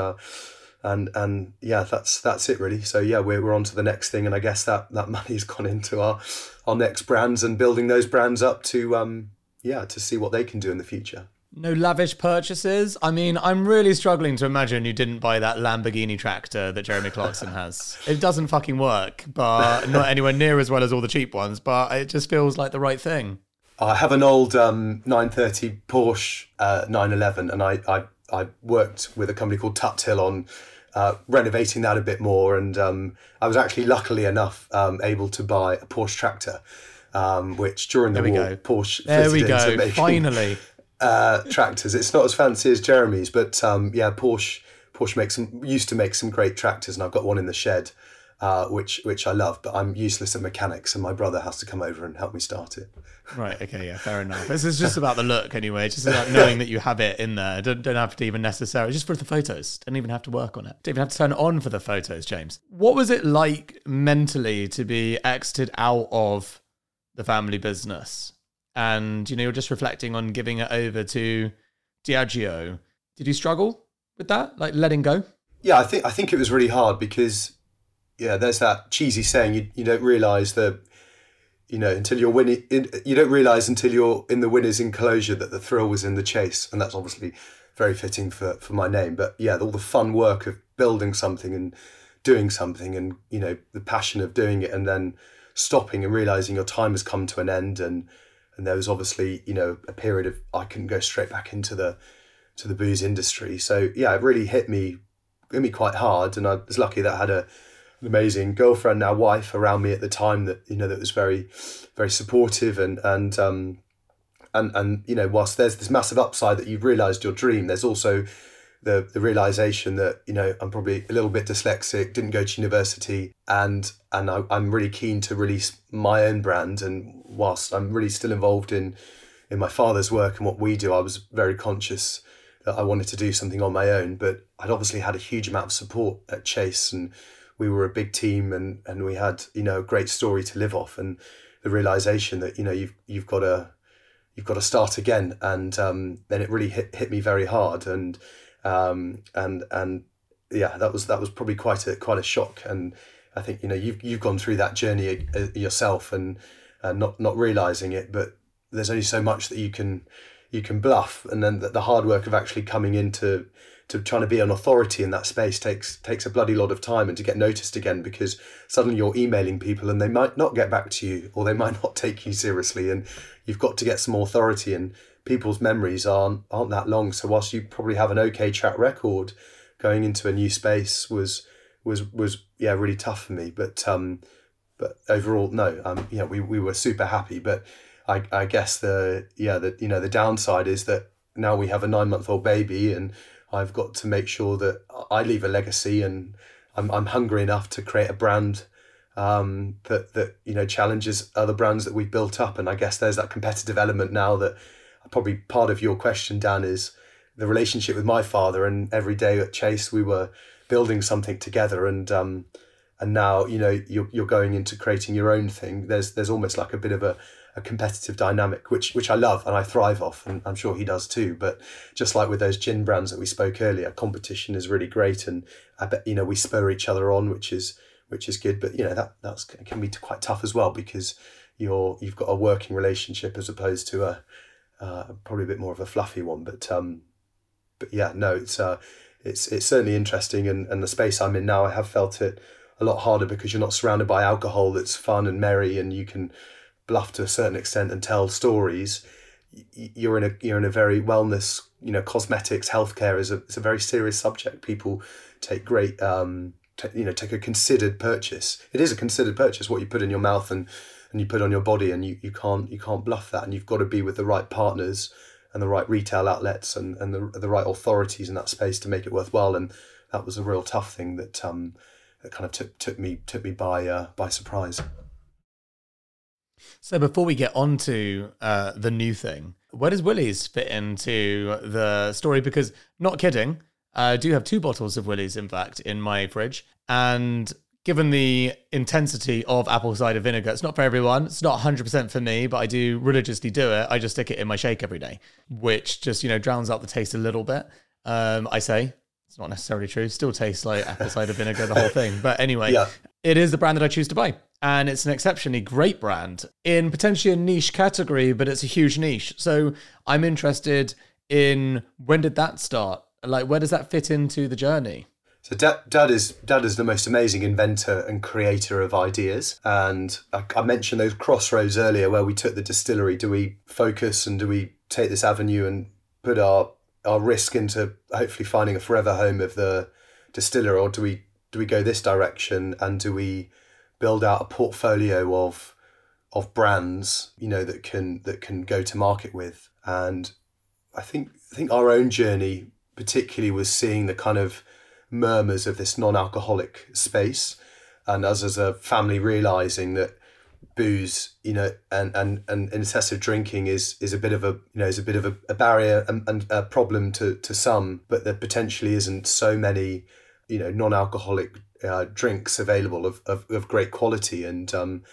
that's it really. So we're on to the next thing, and I guess that money's gone into our next brands and building those brands up to see what they can do in the future. No lavish purchases. I mean, I'm really struggling to imagine you didn't buy that Lamborghini tractor that Jeremy Clarkson has. It doesn't fucking work, but not anywhere near as well as all the cheap ones, but it just feels like the right thing. I have an old 930 Porsche 911, and I worked with a company called Tuthill on renovating that a bit more, and I was actually luckily enough able to buy a Porsche tractor, which during the war Porsche fitted into making finally tractors. It's not as fancy as Jeremy's, but Porsche used to make some great tractors, and I've got one in the shed, which I love, but I'm useless at mechanics, and my brother has to come over and help me start it. Right, okay, yeah, fair enough. This is just about the look anyway, just about knowing that you have it in there. Don't have to even necessarily, just for the photos. Don't even have to work on it. Don't even have to turn it on for the photos, James. What was it like mentally to be exited out of the family business? And, you're just reflecting on giving it over to Diageo. Did you struggle with that, like letting go? Yeah, I think it was really hard because, there's that cheesy saying, you don't realise that, until you're winning, you don't realise until you're in the winner's enclosure that the thrill was in the chase. And that's obviously very fitting for my name. But all the fun work of building something and doing something and, the passion of doing it and then stopping and realising your time has come to an end. And there was obviously, a period of I couldn't go straight back into the booze industry. So, it really hit me quite hard. And I was lucky that I had an amazing girlfriend, now wife, around me at the time that that was very, very supportive and whilst there's this massive upside that you've realised your dream, there's also the realisation that I'm probably a little bit dyslexic, didn't go to university, and I'm really keen to release my own brand. And whilst I'm really still involved in my father's work and what we do, I was very conscious that I wanted to do something on my own. But I'd obviously had a huge amount of support at Chase, and we were a big team, and we had a great story to live off, and the realization that you've got to start again, and then it really hit me very hard, and that was probably quite a shock. And I think you've gone through that journey yourself, and not realizing it, but there's only so much that you can you can bluff, and then the hard work of actually coming into to trying to be an authority in that space takes a bloody lot of time, and to get noticed again, because suddenly you're emailing people and they might not get back to you, or they might not take you seriously, and you've got to get some authority, and people's memories aren't that long. So whilst you probably have an okay track record, going into a new space was really tough for me. But overall, no, we were super happy. But I guess the downside is that now we have a 9-month-old baby, and I've got to make sure that I leave a legacy, and I'm hungry enough to create a brand that challenges other brands that we've built up. And I guess there's that competitive element now that probably part of your question, Dan, is the relationship with my father. And every day at Chase, we were building something together, and now you're going into creating your own thing. There's almost like a bit of a competitive dynamic, which I love and I thrive off, and I'm sure he does too. But just like with those gin brands that we spoke earlier, competition is really great, and I bet we spur each other on, which is good. But that can be quite tough as well, because you've got a working relationship as opposed to a probably a bit more of a fluffy one. But yeah, no, it's certainly interesting, and the space I'm in now, I have felt it a lot harder, because you're not surrounded by alcohol that's fun and merry, and you can bluff to a certain extent and tell stories. You're in a very wellness, cosmetics, healthcare is a very serious subject. People take great take a considered purchase. It is a considered purchase, what you put in your mouth and you put on your body, and you can't bluff that, and you've got to be with the right partners and the right retail outlets and the right authorities in that space to make it worthwhile. And that was a real tough thing that kind of took me by surprise. So before we get on to the new thing, where does Willys fit into the story? Because, not kidding, I do have 2 bottles of Willys, in fact, in my fridge. And given the intensity of apple cider vinegar, it's not for everyone. It's not 100% for me, but I do religiously do it. I just stick it in my shake every day, which just, drowns out the taste a little bit. I say. It's not necessarily true. Still tastes like apple cider vinegar, the whole thing. But anyway, yeah. It is the brand that I choose to buy. And it's an exceptionally great brand in potentially a niche category, but it's a huge niche. So I'm interested in, when did that start? Like, where does that fit into the journey? So Dad is the most amazing inventor and creator of ideas. And I mentioned those crossroads earlier where we took the distillery. Do we focus, and do we take this avenue and put our risk into hopefully finding a forever home of the distiller, or do we go this direction, and do we build out a portfolio of brands that can go to market with? And I think our own journey particularly was seeing the kind of murmurs of this non-alcoholic space, and us as a family realizing that booze, and excessive drinking is a bit of a barrier and a problem to some, but there potentially isn't so many non-alcoholic drinks available of great quality. And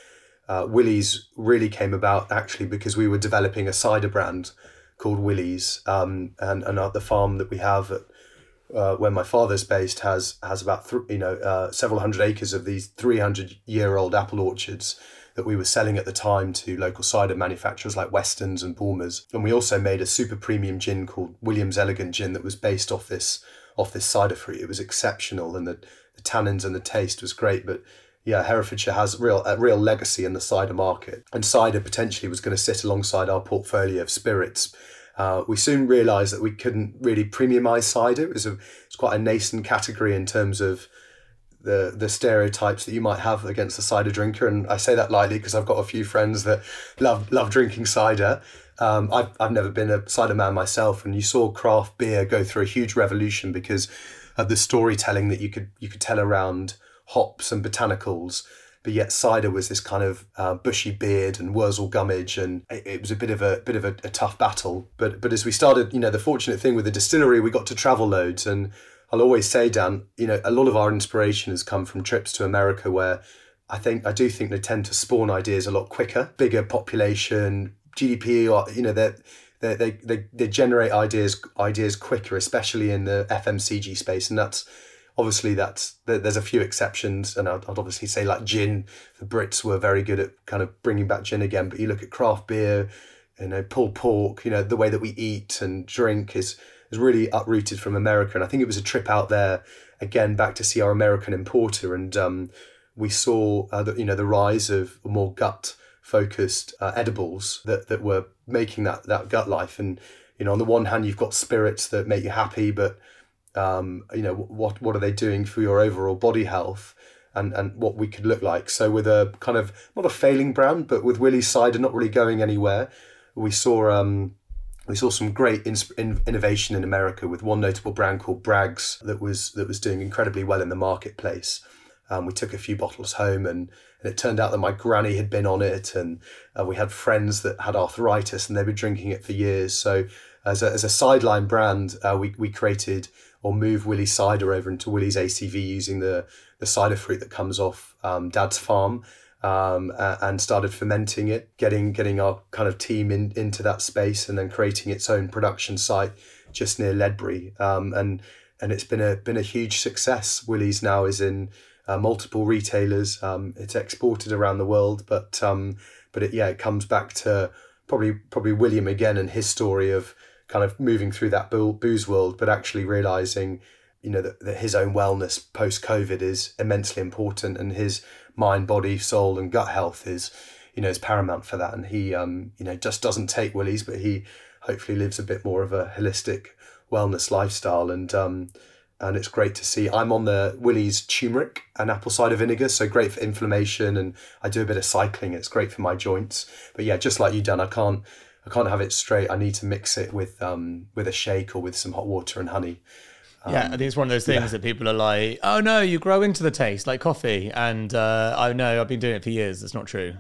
Willys really came about actually because we were developing a cider brand called Willys, and the farm that we have at where my father's based has about several hundred acres of these 300-year-old apple orchards that we were selling at the time to local cider manufacturers like Weston's and Bulmers. And we also made a super premium gin called Williams Elegant Gin that was based off this cider fruit. It was exceptional, and the tannins and the taste was great. But yeah, Herefordshire has a real legacy in the cider market, and cider potentially was going to sit alongside our portfolio of spirits. We soon realised that we couldn't really premiumise cider. It's quite a nascent category in terms of the stereotypes that you might have against a cider drinker. And I say that lightly because I've got a few friends that love drinking cider. I've never been a cider man myself, and you saw craft beer go through a huge revolution because of the storytelling that you could tell around hops and botanicals. But yet cider was this kind of bushy beard and Wurzel gummidge, and it was a bit of a tough battle. But as we started, the fortunate thing with the distillery, we got to travel loads. And I'll always say, Dan, a lot of our inspiration has come from trips to America, where I do think they tend to spawn ideas a lot quicker, bigger population, GDP, or they generate ideas quicker, especially in the FMCG space, and that's. Obviously, there's a few exceptions, and I'd obviously say like gin. The Brits were very good at kind of bringing back gin again, but you look at craft beer, pulled pork, the way that we eat and drink is really uprooted from America. And I think it was a trip out there again back to see our American importer, and we saw the rise of more gut focused edibles that were making that gut life. And on the one hand you've got spirits that make you happy, but what are they doing for your overall body health and what we could look like. So with a kind of not a failing brand, but with Willie's Cider not really going anywhere, we saw some great innovation in America with one notable brand called Bragg's that was doing incredibly well in the marketplace. We took a few bottles home, and it turned out that my granny had been on it, and we had friends that had arthritis and they'd been drinking it for years. So as a sideline brand, we created or moved Willie's Cider over into Willie's ACV using the cider fruit that comes off Dad's farm, and started fermenting it, getting our kind of team into that space, and then creating its own production site just near Ledbury. And it's been a huge success. Willie's now is in multiple retailers. It's exported around the world, but it comes back to probably William again and his story of kind of moving through that booze world, but actually realizing that his own wellness post-COVID is immensely important, and his mind, body, soul, and gut health is paramount for that. And he just doesn't take Willie's, but he hopefully lives a bit more of a holistic wellness lifestyle. And it's great to see. I'm on the Willie's turmeric and apple cider vinegar, so great for inflammation, and I do a bit of cycling. It's great for my joints. But yeah, just like you, Dan, I can't have it straight. I need to mix it with a shake or with some hot water and honey. I think it's one of those things that people are like, oh no, you grow into the taste like coffee. And I know I've been doing it for years. That's not true.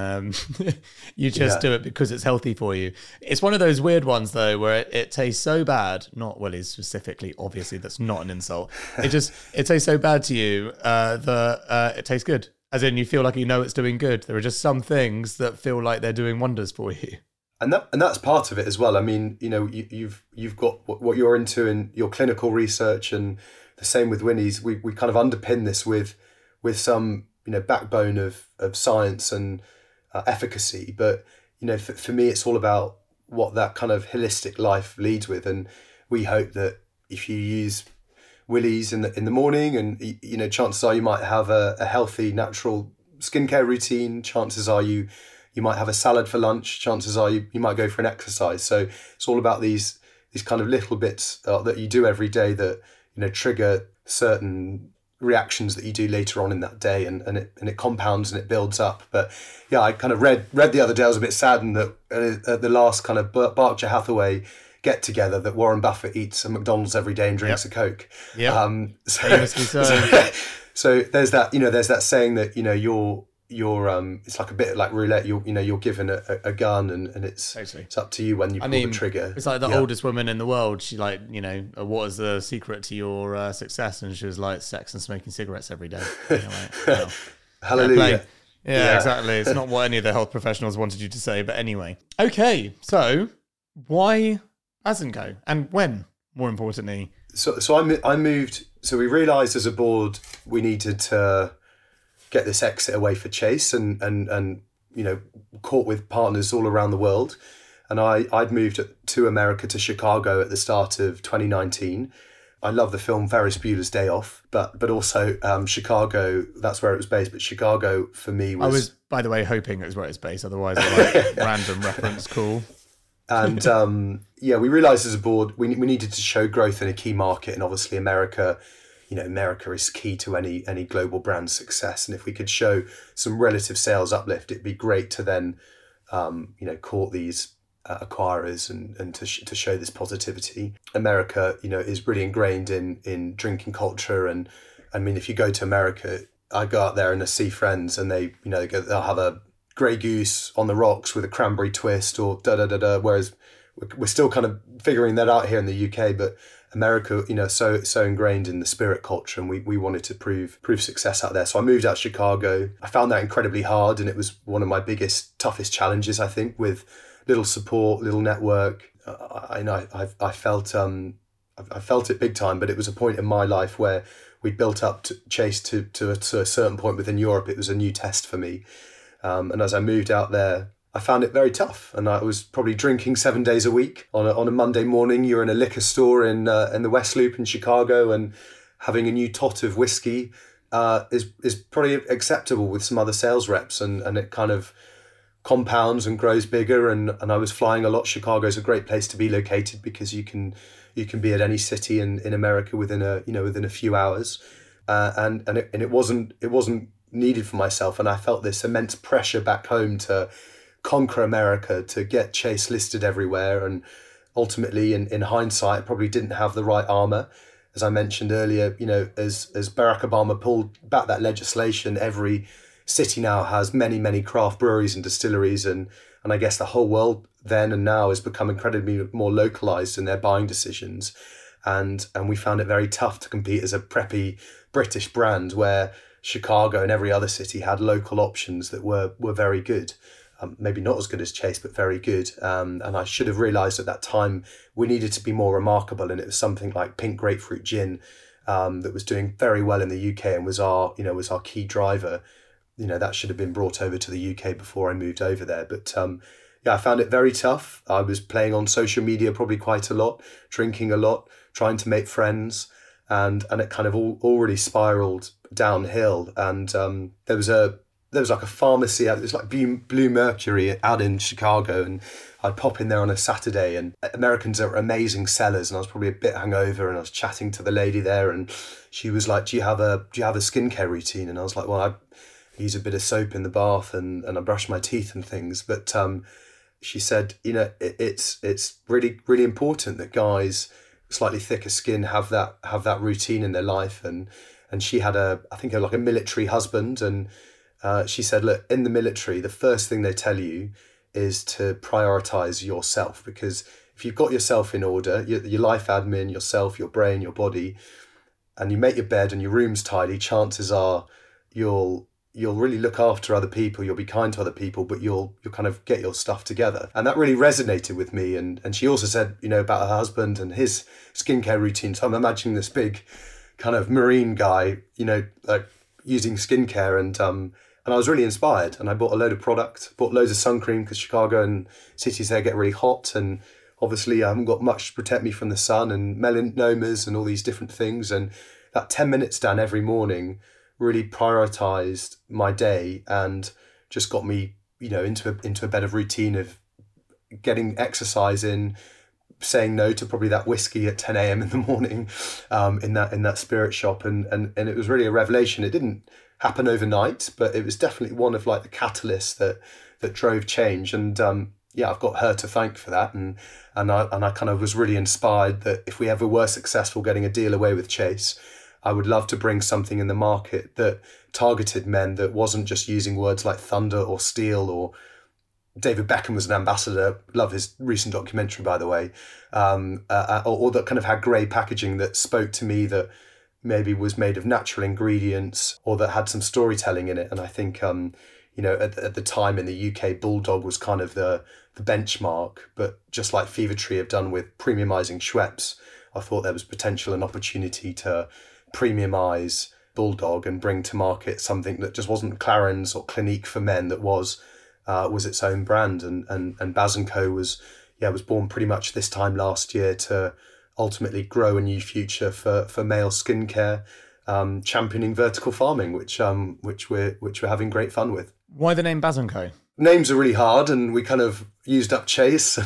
You just do it because it's healthy for you. It's one of those weird ones though, where it tastes so bad, not Willie's specifically, obviously that's not an insult. It tastes so bad to you that it tastes good. As in you feel like it's doing good. There are just some things that feel like they're doing wonders for you. And that's part of it as well. I mean, you've got what you're into in your clinical research, and the same with Willie's. We kind of underpin this with some backbone of science and efficacy. But for me, it's all about what that kind of holistic life leads with. And we hope that if you use Willie's in the morning, and chances are you might have a healthy, natural skincare routine. Chances are you might have a salad for lunch. Chances are you might go for an exercise. So it's all about these kind of little bits that you do every day that trigger certain reactions that you do later on in that day, and it compounds and it builds up. But yeah, I kind of read the other day, I was a bit saddened that at the last kind of Berkshire Hathaway get together that Warren Buffett eats a McDonald's every day and drinks a Coke. Yeah. Famously so. So there's that saying that you're it's like a bit like roulette. You're given a gun, and it's up to you when you pull the trigger. It's like the oldest woman in the world. She what is the secret to your success? And she was like, sex and smoking cigarettes every day. Wow. Hallelujah. Yeah, exactly. It's not what any of the health professionals wanted you to say, but anyway. Okay, so why Bazz&Co, and when? More importantly, so I moved. So we realised as a board we needed to get this exit away for Chase, and caught with partners all around the world. And I'd moved to America, to Chicago at the start of 2019. I love the film Ferris Bueller's Day Off, but also Chicago, that's where it was based. But Chicago for me was... I was, by the way, hoping it was where it's based. Otherwise, random reference, cool. And we realised as a board we needed to show growth in a key market, and obviously America is key to any global brand success. And if we could show some relative sales uplift, it'd be great to then, court these acquirers and to show this positivity. America, is really ingrained in drinking culture. And I mean, if you go to America, I go out there and I see friends, and they'll have a Grey Goose on the rocks with a cranberry twist or da-da-da-da, whereas we're still kind of figuring that out here in the UK, but America, so ingrained in the spirit culture, and we wanted to prove success out there. So I moved out to Chicago. I found that incredibly hard, and it was one of my biggest, toughest challenges, I think, with little support, little network. I felt it big time, but it was a point in my life where we built up to Chase to a certain point within Europe. It was a new test for me. And as I moved out there, I found it very tough, and I was probably drinking 7 days a week. On a Monday morning, you're in a liquor store in the West Loop in Chicago, and having a new tot of whiskey is probably acceptable with some other sales reps, and it kind of compounds and grows bigger. And I was flying a lot. Chicago's a great place to be located because you can be at any city in America within a few hours, and it wasn't needed for myself, and I felt this immense pressure back home to conquer America, to get Chase listed everywhere. And ultimately, in hindsight, I probably didn't have the right armor. As I mentioned earlier, as Barack Obama pulled back that legislation, every city now has many, many craft breweries and distilleries, and I guess the whole world then and now has become incredibly more localized in their buying decisions. And we found it very tough to compete as a preppy British brand where Chicago and every other city had local options that were very good. Maybe not as good as Chase, but very good. And I should have realised at that time we needed to be more remarkable. And it was something like Pink Grapefruit Gin that was doing very well in the UK and was our key driver. That should have been brought over to the UK before I moved over there. But I found it very tough. I was playing on social media probably quite a lot, drinking a lot, trying to make friends, and it kind of already spiraled downhill. And there was like a pharmacy out, it was like Blue Mercury out in Chicago, and I'd pop in there on a Saturday, and Americans are amazing sellers, and I was probably a bit hungover, and I was chatting to the lady there, and she was like, do you have a skincare routine? And I was like, well, I use a bit of soap in the bath and I brush my teeth and things. But she said, it's really, really important that guys slightly thicker skin have that routine in their life. And she had a military husband, and she said, look, in the military, the first thing they tell you is to prioritize yourself, because if you've got yourself in order, your life admin, yourself, your brain, your body, and you make your bed and your room's tidy, chances are you'll really look after other people, you'll be kind to other people, but you'll kind of get your stuff together. And that really resonated with me. And she also said, about her husband and his skincare routine. So I'm imagining this big kind of Marine guy, like using skincare, and I was really inspired. And I bought a load of product, bought loads of sun cream, because Chicago and cities there get really hot, and obviously I haven't got much to protect me from the sun, and melanomas and all these different things. And that 10 minutes down every morning really prioritized my day and just got me, into a better routine of getting exercise in, saying no to probably that whiskey at 10 a.m. in the morning, in that spirit shop, and it was really a revelation. It didn't happen overnight, but it was definitely one of like the catalysts that drove change. And I've got her to thank for that, and I kind of was really inspired that if we ever were successful getting a deal away with Chase, I would love to bring something in the market that targeted men, that wasn't just using words like thunder or steel, or David Beckham was an ambassador. Love his recent documentary, by the way. Or that kind of had grey packaging that spoke to me, that maybe was made of natural ingredients, or that had some storytelling in it. And I think, at the time in the UK, Bulldog was kind of the benchmark. But just like Fever Tree have done with premiumising Schweppes, I thought there was potential and opportunity to premiumize Bulldog and bring to market something that just wasn't Clarins or Clinique for men, that was its own brand. And Baz & Co was born pretty much this time last year to ultimately grow a new future for male skincare, championing vertical farming, which we're having great fun with. Why the name Baz & Co? Names are really hard, and we kind of used up Chase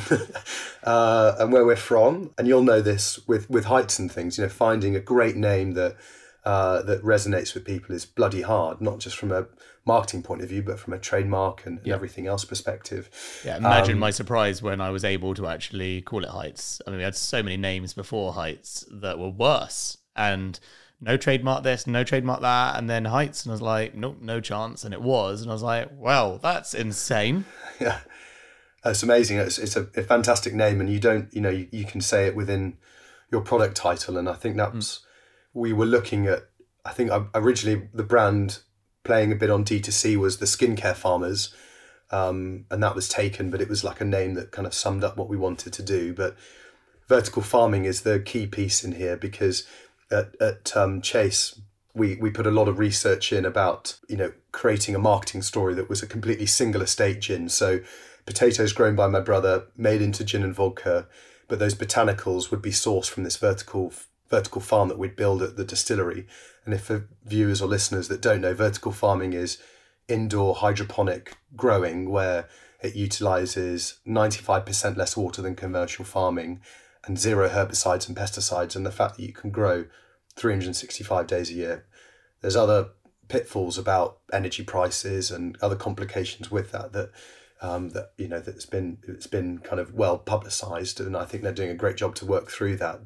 and where we're from. And you'll know this with heights and things. Finding a great name that resonates with people is bloody hard, not just from a marketing point of view, but from a trademark and everything else perspective. Yeah, imagine my surprise when I was able to actually call it Heights. I mean, we had so many names before Heights that were worse, and no trademark this, no trademark that, and then Heights, and I was like, nope, no chance, and it was, and I was like, well, that's insane. Yeah, it's amazing. It's a fantastic name, and you don't, you can say it within your product title, and I think that's, we were looking at, I think originally the brand playing a bit on D2C was the Skincare Farmers, and that was taken, but it was like a name that kind of summed up what we wanted to do. But vertical farming is the key piece in here, because at Chase, we put a lot of research in about, creating a marketing story that was a completely single estate gin. So potatoes grown by my brother, made into gin and vodka, but those botanicals would be sourced from this vertical farm that we'd build at the distillery. And if for viewers or listeners that don't know, vertical farming is indoor hydroponic growing where it utilizes 95% less water than commercial farming and zero herbicides and pesticides, and the fact that you can grow 365 days a year. There's other pitfalls about energy prices and other complications with that it's been kind of well publicized, and I think they're doing a great job to work through that.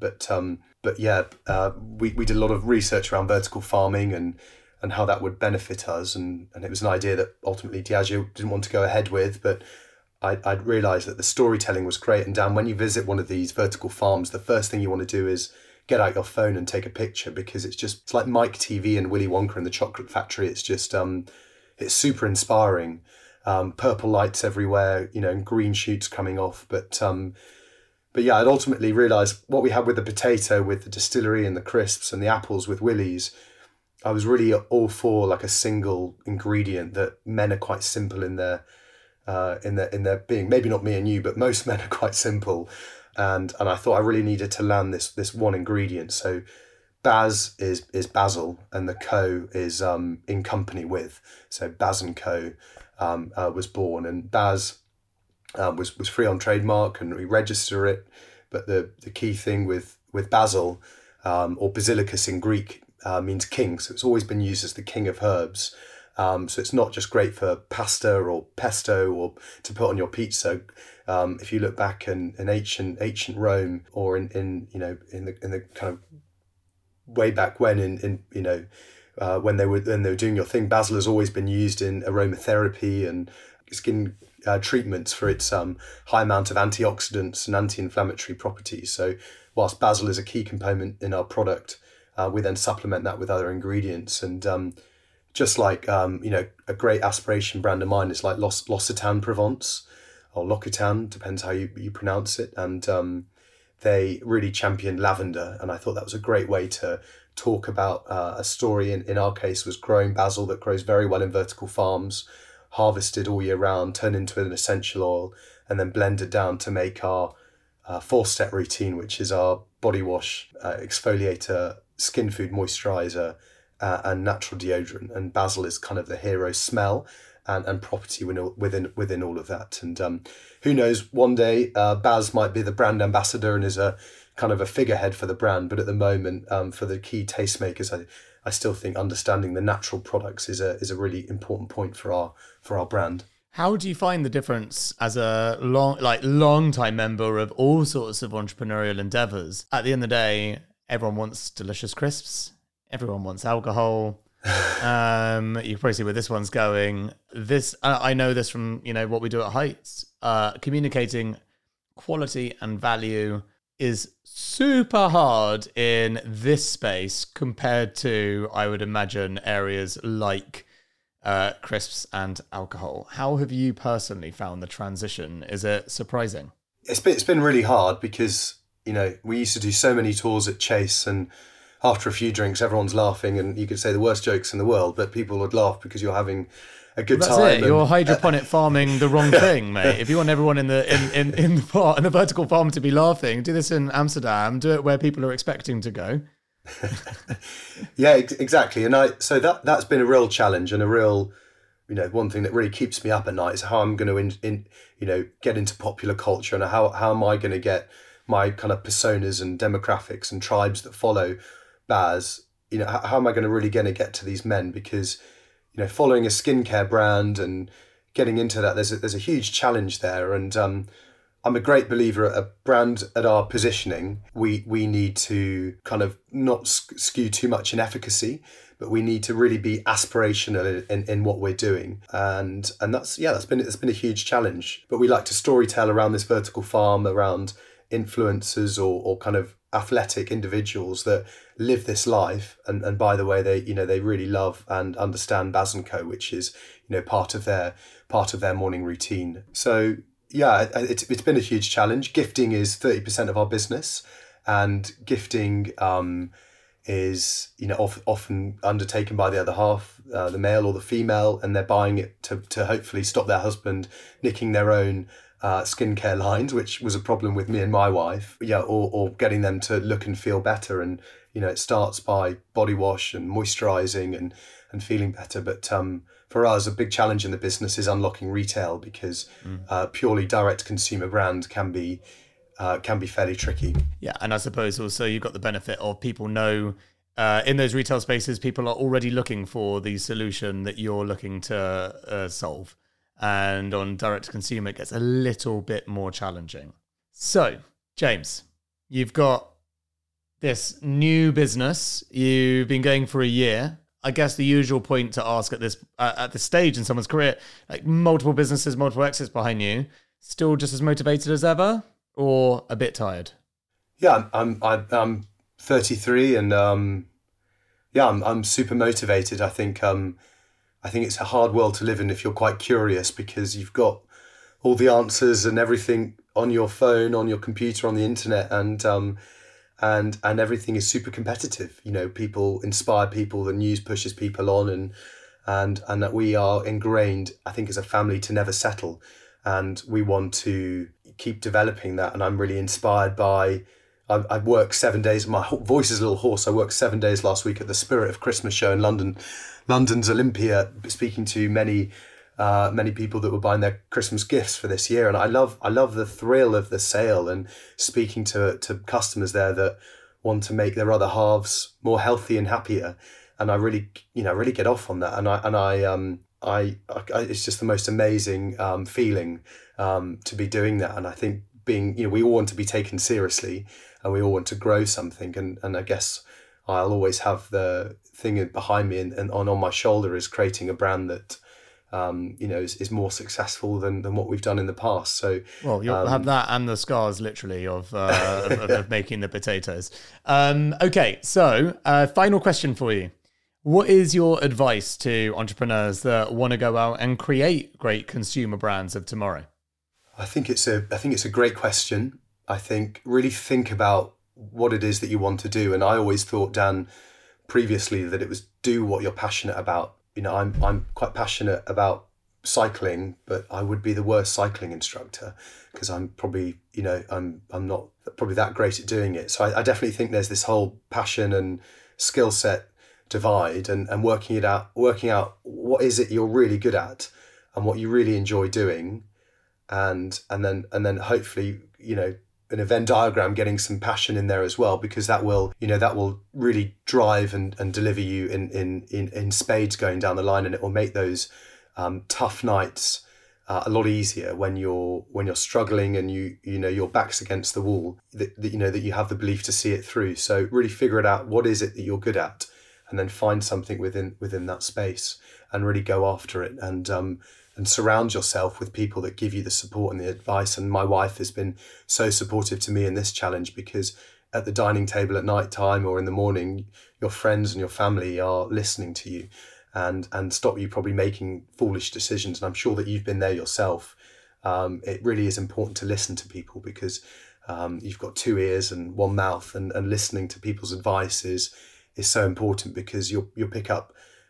We did a lot of research around vertical farming and how that would benefit us, and it was an idea that ultimately Diageo didn't want to go ahead with, but I'd realised that the storytelling was great. And Dan, when you visit one of these vertical farms, the first thing you want to do is get out your phone and take a picture, because it's like Mike TV and Willy Wonka and the Chocolate Factory. It's just it's super inspiring. Purple lights everywhere, and green shoots coming off. But yeah, I'd ultimately realised what we had with the potato, with the distillery and the crisps and the apples with Willie's. I was really all for like a single ingredient, that men are quite simple in their being. Maybe not me and you, but most men are quite simple. And I thought I really needed to land this one ingredient. So Baz is Basil, and the Co is in company with. So Baz and Co was born, and Baz was free on trademark, and we register it. But the key thing with basil, or basilicus in Greek, means king. So it's always been used as the king of herbs. So it's not just great for pasta or pesto or to put on your pizza. If you look back in ancient Rome, or in the kind of way back when when they were doing your thing, basil has always been used in aromatherapy and skin treatments for its high amount of antioxidants and anti-inflammatory properties. So whilst basil is a key component in our product, we then supplement that with other ingredients. And just like a great aspiration brand of mine is like L'Occitane Provence, or L'Occitane, depends how you pronounce it. And they really championed lavender, and I thought that was a great way to talk about a story. In our case, was growing basil that grows very well in vertical farms, harvested all year round, turned into an essential oil, and then blended down to make our 4-step routine, which is our body wash, exfoliator, skin food moisturizer, and natural deodorant. And basil is kind of the hero smell and property within all of that. And who knows, one day Baz might be the brand ambassador and is a kind of a figurehead for the brand. But at the moment, for the key tastemakers, I still think understanding the natural products is a really important point for our brand. How do you find the difference as a long time member of all sorts of entrepreneurial endeavors? At the end of the day, everyone wants delicious crisps. Everyone wants alcohol. You can probably see where this one's going. I know this from what we do at Heights. Communicating quality and value is super hard in this space compared to, I would imagine, areas like crisps and alcohol. How have you personally found the transition? Is it surprising? It's been really hard because we used to do so many tours at Chase, and after a few drinks, everyone's laughing, and you could say the worst jokes in the world, but people would laugh because you're having a good time. That's it. You're hydroponic farming the wrong thing, mate. If you want everyone in the vertical farm to be laughing, do this in Amsterdam. Do it where people are expecting to go. Yeah, exactly. And so that's been a real challenge, and a real, one thing that really keeps me up at night is how I'm going to get into popular culture, and how am I going to get my kind of personas and demographics and tribes that follow Baz. How am I going to get to these men? Because following a skincare brand and getting into that, there's a huge challenge there. And I'm a great believer at a brand at our positioning. We need to kind of not skew too much in efficacy, but we need to really be aspirational in what we're doing. And that's been a huge challenge. But we like to storytell around this vertical farm, around influencers or kind of athletic individuals that live this life, and by the way, they really love and understand Baz & Co, which is part of their morning routine. So yeah, it's been a huge challenge. Gifting is 30% of our business, and gifting is, often undertaken by the other half, the male or the female, and they're buying it to hopefully stop their husband nicking their own skincare lines, which was a problem with me and my wife, or getting them to look and feel better. And, it starts by body wash and moisturizing and feeling better. But for us, a big challenge in the business is unlocking retail, because purely direct consumer brand can be fairly tricky. Yeah, and I suppose also you've got the benefit of people know in those retail spaces, people are already looking for the solution that you're looking to solve. And on direct to consumer, it gets a little bit more challenging. So, James, you've got this new business. You've been going for a year. I guess the usual point to ask at this stage in someone's career, like multiple businesses, multiple exits behind you, still just as motivated as ever, or a bit tired? Yeah, I'm 33, and I'm super motivated. I think it's a hard world to live in if you're quite curious, because you've got all the answers and everything on your phone, on your computer, on the internet, and everything is super competitive. People inspire people, the news pushes people on, and that we are ingrained, I think, as a family to never settle, and we want to keep developing that. And I'm really inspired by. I worked 7 days. My voice is a little hoarse. I worked 7 days last week at the Spirit of Christmas show in London, London's Olympia, speaking to many people that were buying their Christmas gifts for this year. And I love the thrill of the sale and speaking to customers there that want to make their other halves more healthy and happier. And I really get off on that. I it's just the most amazing feeling to be doing that. And I think we all want to be taken seriously, and we all want to grow something. And I guess I'll always have the thing behind me and on my shoulder is creating a brand that is more successful than what we've done in the past. So you'll have that and the scars literally of making the potatoes. Okay, so final question for you. What is your advice to entrepreneurs that want to go out and create great consumer brands of tomorrow? I think it's a great question. I think really think about what it is that you want to do. And I always thought, Dan, previously, that it was do what you're passionate about. I'm quite passionate about cycling, but I would be the worst cycling instructor, because I'm probably, I'm not probably that great at doing it. So I definitely think there's this whole passion and skill set divide, and working out what is it you're really good at and what you really enjoy doing, and then hopefully, in a Venn diagram, getting some passion in there as well, because that will really drive and deliver you in spades going down the line, and it will make those tough nights a lot easier when you're struggling and your back's against the wall, that you have the belief to see it through. So really figure it out, what is it that you're good at, and then find something within that space and really go after it, and surround yourself with people that give you the support and the advice. And my wife has been so supportive to me in this challenge, because at the dining table at night time or in the morning, your friends and your family are listening to you and stop you probably making foolish decisions. And I'm sure that you've been there yourself. It really is important to listen to people, because you've got two ears and one mouth, and listening to people's advice is so important, because you'll pick up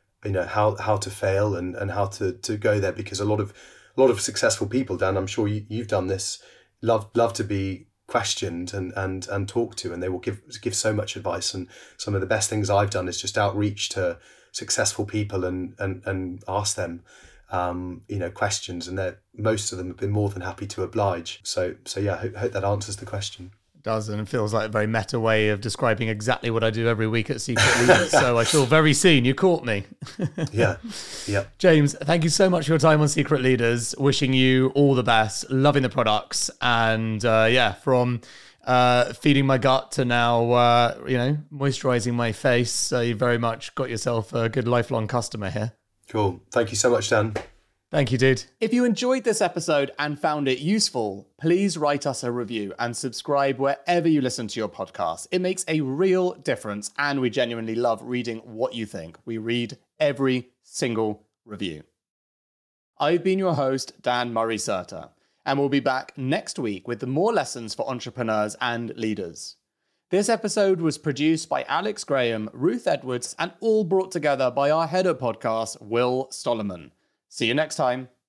how to fail and how to go there, because a lot of successful people, Dan, I'm sure you've done this, love to be questioned and talked to, and they will give so much advice. And some of the best things I've done is just outreach to successful people and ask them questions, and most of them have been more than happy to oblige. So yeah, I hope that answers the question. Does, and it feels like a very meta way of describing exactly what I do every week at Secret Leaders. So I feel very seen. You caught me. Yeah. James, thank you so much for your time on Secret Leaders. Wishing you all the best. Loving the products, and from feeding my gut to now, moisturizing my face. So you very much got yourself a good lifelong customer here. Cool. Thank you so much, Dan. Thank you, dude. If you enjoyed this episode and found it useful, please write us a review and subscribe wherever you listen to your podcast. It makes a real difference, and we genuinely love reading what you think. We read every single review. I've been your host, Dan Murray-Serter, and we'll be back next week with more lessons for entrepreneurs and leaders. This episode was produced by Alex Graham, Ruth Edwards, and all brought together by our head of podcast, Will Stollerman. See you next time.